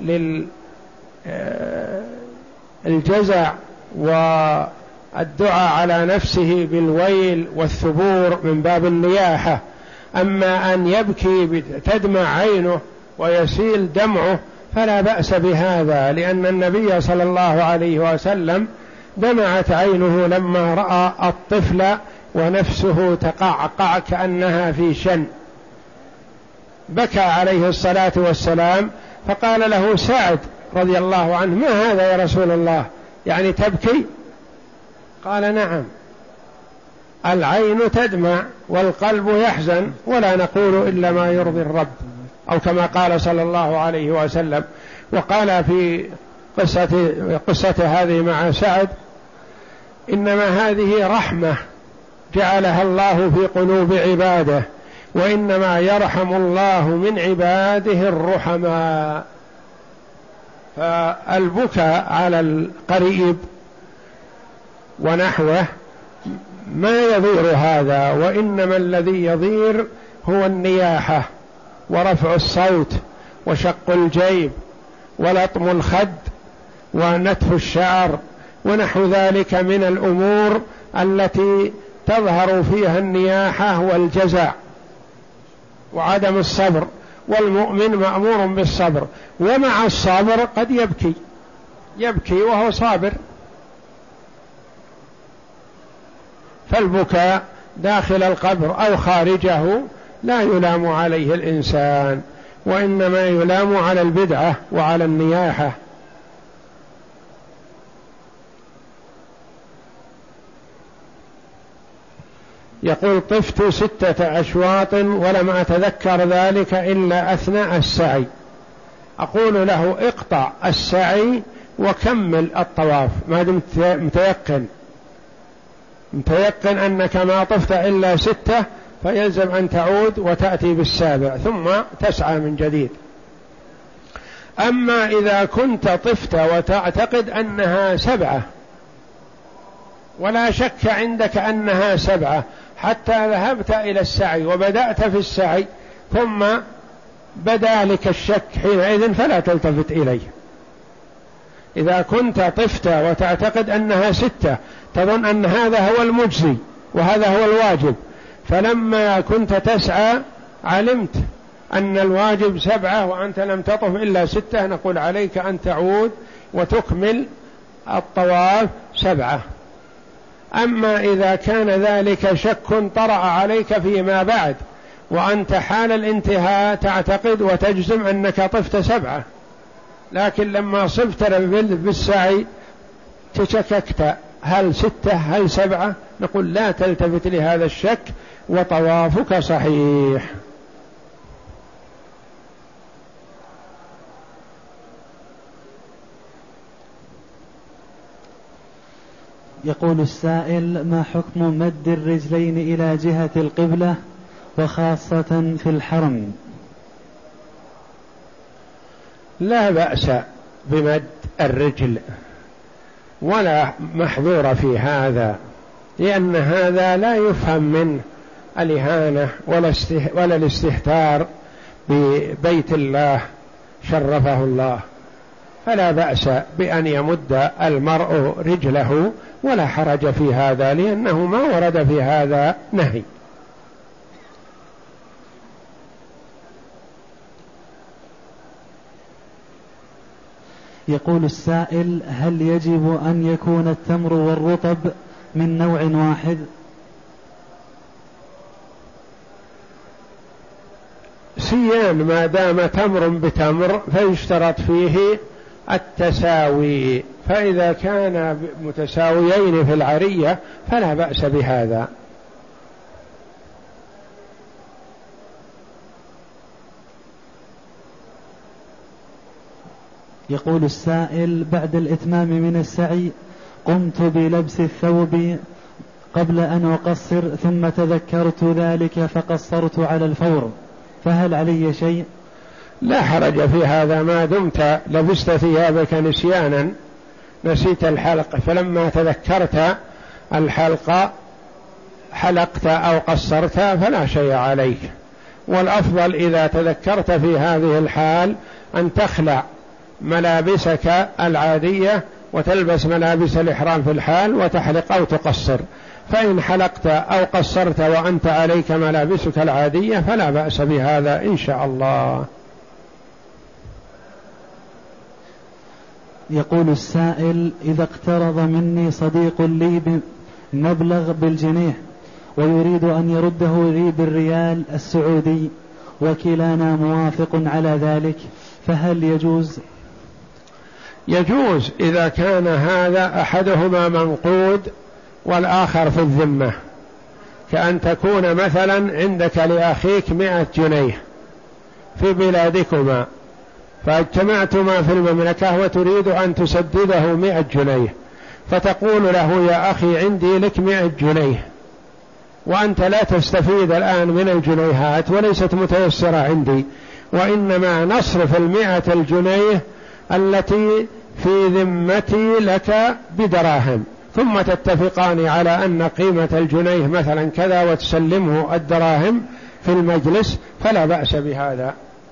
للجزع والدعاء على نفسه بالويل والثبور من باب النياحة. أما أن يبكي تدمع عينه ويسيل دمعه فلا بأس بهذا، لأن النبي صلى الله عليه وسلم دمعت عينه لما رأى الطفل ونفسه تقعقع كأنها في شن، بكى عليه الصلاة والسلام، فقال له سعد رضي الله عنه: ما هذا يا رسول الله؟ يعني تبكي؟ قال: نعم، العين تدمع والقلب يحزن، ولا نقول إلا ما يرضي الرب، أو كما قال صلى الله عليه وسلم. وقال في قصة, قصة هذه مع سعد: إنما هذه رحمة جعلها الله في قلوب عباده، وإنما يرحم الله من عباده الرحماء. فالبكاء على القريب ونحوه ما يضير هذا، وإنما الذي يضير هو النياحة ورفع الصوت وشق الجيب ولطم الخد ونتف الشعر ونحو ذلك من الأمور التي تظهر فيها النياحة والجزع وعدم الصبر، والمؤمن مأمور بالصبر، ومع الصبر قد يبكي يبكي وهو صابر. فالبكاء داخل القبر أو خارجه لا يلام عليه الإنسان، وإنما يلام على البدعة وعلى النياحة. يقول: طفت ستة أشواط ولم أتذكر ذلك إلا أثناء السعي. أقول له: اقطع السعي وكمل الطواف ما دمت متيقن متيقن أنك ما طفت إلا ستة، فيلزم أن تعود وتأتي بالسابع ثم تسعى من جديد. أما إذا كنت طفت وتعتقد أنها سبعة ولا شك عندك أنها سبعة، حتى ذهبت إلى السعي وبدأت في السعي ثم بدا لك الشك حينئذ فلا تلتفت إليه. إذا كنت طفت وتعتقد أنها ستة تظن أن هذا هو المجزي وهذا هو الواجب، فلما كنت تسعى علمت أن الواجب سبعة وأنت لم تطف إلا ستة، نقول عليك أن تعود وتكمل الطواف سبعة. أما إذا كان ذلك شك طرأ عليك فيما بعد وأنت حال الانتهاء تعتقد وتجزم أنك طفت سبعة، لكن لما صبت بالسعي تشككت هل ستة هل سبعة، نقول لا تلتفت لهذا الشك وطوافك صحيح. يقول السائل: ما حكم مد الرجلين إلى جهة القبلة وخاصة في الحرم؟ لا بأس بمد الرجل ولا محظور في هذا، لأن هذا لا يفهم منه الإهانة ولا الاستهتار ببيت الله شرفه الله، فلا بأس بأن يمد المرء رجله ولا حرج في هذا، لأنه ما ورد في هذا نهي. يقول السائل: هل يجب أن يكون التمر والرطب من نوع واحد؟ سيان ما دام تمر بتمر فيشترط فيه التساوي، فإذا كان متساويين في العرية فلا بأس بهذا. يقول السائل: بعد الإتمام من السعي قمت بلبس الثوب قبل أن أقصر ثم تذكرت ذلك فقصرت على الفور، فهل علي شيء؟ لا حرج في هذا ما دمت لبست ثيابك نسيانا، نسيت الحلق فلما تذكرت الحلق حلقت أو قصرت فلا شيء عليك. والأفضل إذا تذكرت في هذه الحال أن تخلع ملابسك العادية وتلبس ملابس الإحرام في الحال وتحلق أو تقصر، فإن حلقت أو قصرت وأنت عليك ملابسك العادية فلا بأس بهذا إن شاء الله. يقول السائل: إذا اقترض مني صديق لي بمبلغ بالجنيه ويريد أن يرده لي بالريال السعودي وكلانا موافق على ذلك، فهل يجوز؟ يجوز إذا كان هذا أحدهما منقود والآخر في الذمة، كأن تكون مثلا عندك لأخيك مئة جنيه في بلادكما فاجتمعتما في المملكة وتريد أن تسدده مئة جنيه، فتقول له: يا أخي عندي لك مئة جنيه وأنت لا تستفيد الآن من الجنيهات وليست متيسرة عندي، وإنما نصرف المئة الجنيه التي في ذمتي لك بدراهم، ثم تتفقان على أن قيمة الجنيه مثلا كذا وتسلمه الدراهم في المجلس، فلا بأس بهذا.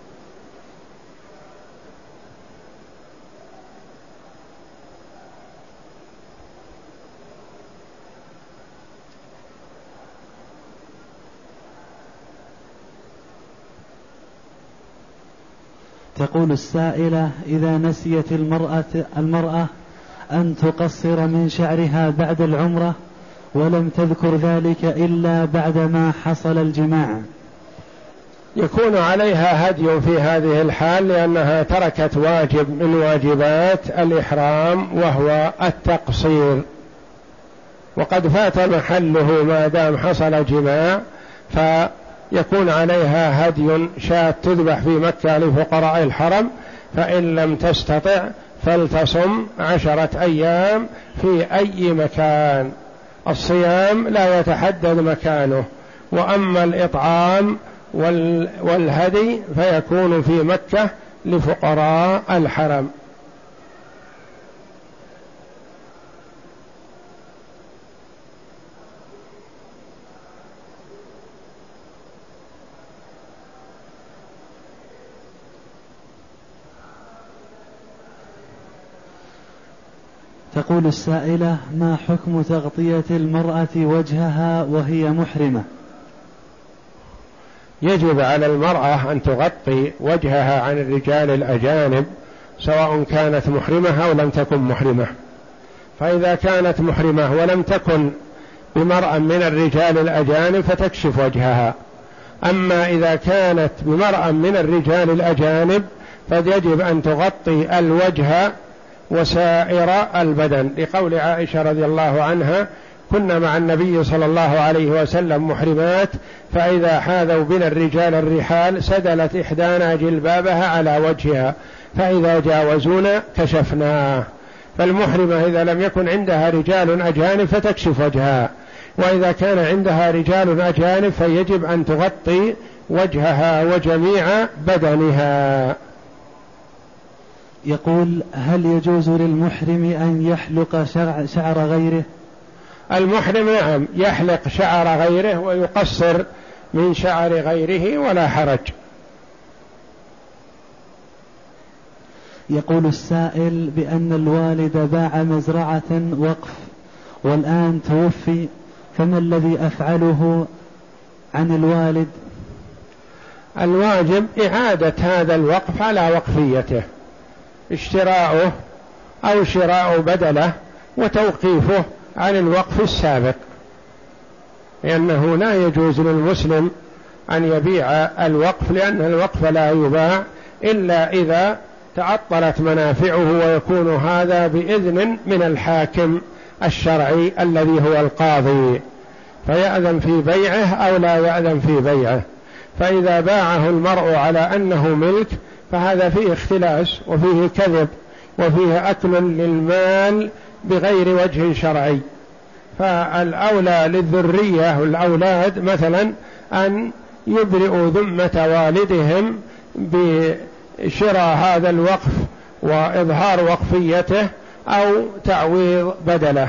تقول السائلة: إذا نسيت المرأة, المرأة أن تقصر من شعرها بعد العمرة ولم تذكر ذلك إلا بعدما حصل الجماع، يكون عليها هدي في هذه الحال، لأنها تركت واجب من واجبات الإحرام وهو التقصير، وقد فات محله ما دام حصل جماع، فيكون عليها هدي شاة تذبح في مكة لفقراء الحرم، فإن لم تستطع فلتصم عشرة أيام في أي مكان. الصيام لا يتحدد مكانه، وأما الإطعام والهدي فيكون في مكة لفقراء الحرم. تقول السائلة: ما حكم تغطية المرأة وجهها وهي محرمة؟ يجب على المرأة أن تغطي وجهها عن الرجال الأجانب سواء كانت محرمة أو لم تكن محرمة. فإذا كانت محرمة ولم تكن بمرأة من الرجال الأجانب فتكشف وجهها. أما إذا كانت بمرأة من الرجال الأجانب فيجب أن تغطي الوجه وسائر البدن، لقول عائشة رضي الله عنها: كنا مع النبي صلى الله عليه وسلم محرمات، فإذا حاذوا بنا الرجال الرحال سدلت إحدانا جلبابها على وجهها، فإذا جاوزونا كشفناه. فالمحرمة إذا لم يكن عندها رجال أجانب فتكشف وجهها، وإذا كان عندها رجال أجانب فيجب أن تغطي وجهها وجميع بدنها. يقول: هل يجوز للمحرم أن يحلق شعر غيره؟ المحرم نعم يحلق شعر غيره ويقصر من شعر غيره ولا حرج. يقول السائل بأن الوالد باع مزرعة وقف والآن توفي، فما الذي أفعله عن الوالد؟ الواجب إعادة هذا الوقف على وقفيته، اشتراؤه أو شراء بدله وتوقيفه عن الوقف السابق، لأنه لا يجوز للمسلم أن يبيع الوقف، لأن الوقف لا يباع إلا إذا تعطلت منافعه، ويكون هذا بإذن من الحاكم الشرعي الذي هو القاضي، فيأذن في بيعه أو لا يأذن في بيعه. فإذا باعه المرء على أنه ملك فهذا فيه اختلاس وفيه كذب وفيه أكل للمال بغير وجه شرعي. فالأولى للذرية والأولاد مثلا أن يبرئوا ذمة والدهم بشراء هذا الوقف وإظهار وقفيته أو تعويض بدله.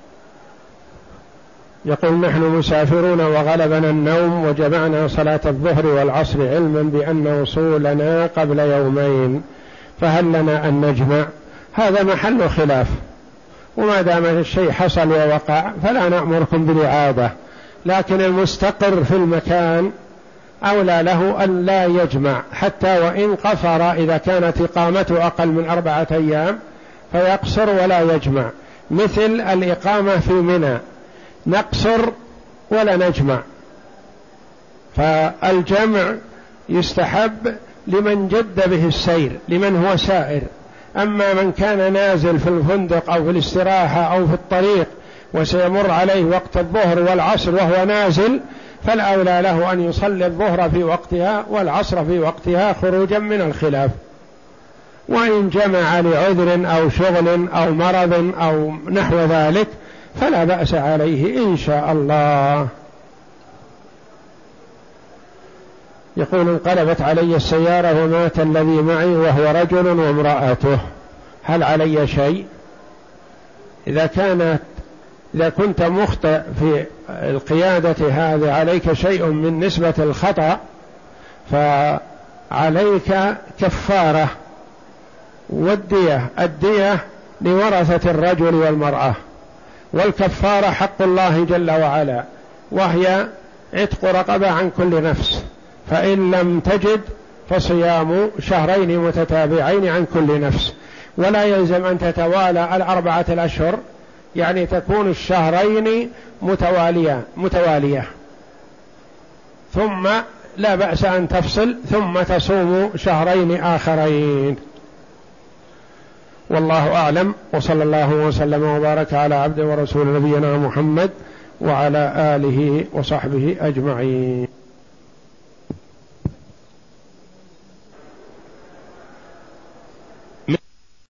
يقول: نحن مسافرون وغلبنا النوم وجمعنا صلاة الظهر والعصر علما بأن وصولنا قبل يومين، فهل لنا أن نجمع؟ هذا محل خلاف، وما دام الشيء حصل ووقع فلا نأمركم بالإعادة، لكن المستقر في المكان أولى له أن لا يجمع، حتى وإن قصر إذا كانت إقامته أقل من أربعة أيام فيقصر ولا يجمع، مثل الإقامة في منى نقصر ولا نجمع. فالجمع يستحب لمن جد به السير، لمن هو سائر. أما من كان نازل في الفندق أو في الاستراحة أو في الطريق وسيمر عليه وقت الظهر والعصر وهو نازل، فالأولى له أن يصلي الظهر في وقتها والعصر في وقتها خروجا من الخلاف. وإن جمع لعذر أو شغل أو مرض أو نحو ذلك فلا بأس عليه إن شاء الله. يقول: انقلبت علي السيارة ومات الذي معي وهو رجل وامرأته، هل علي شيء؟ إذا كانت إذا كنت مخطئ في القيادة هذا عليك شيء من نسبة الخطأ فعليك كفارة، والدية الدية لورثة الرجل والمرأة، والكفارة حق الله جل وعلا، وهي عتق رقبة عن كل نفس، فإن لم تجد فصيام شهرين متتابعين عن كل نفس. ولا يلزم أن تتوالى الأربعة الأشهر، يعني تكون الشهرين متوالية متوالية ثم لا بأس أن تفصل ثم تصوم شهرين آخرين. والله أعلم، وصلى الله وسلم وبارك على عبد ورسول نبينا محمد وعلى آله وصحبه أجمعين.